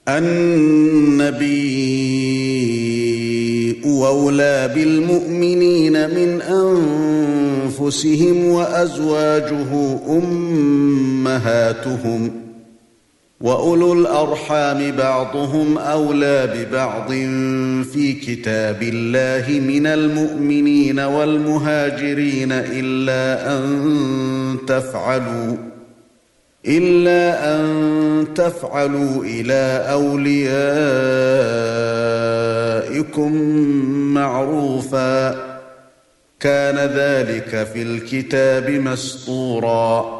النبي أولى بالمؤمنين من أنفسهم وأزواجه أمهاتهم وأولو الأرحام بعضهم أولى ببعض في كتاب الله من المؤمنين والمهاجرين إلا أن تفعلوا إلى أوليائكم معروفا كان ذلك في الكتاب مسطورا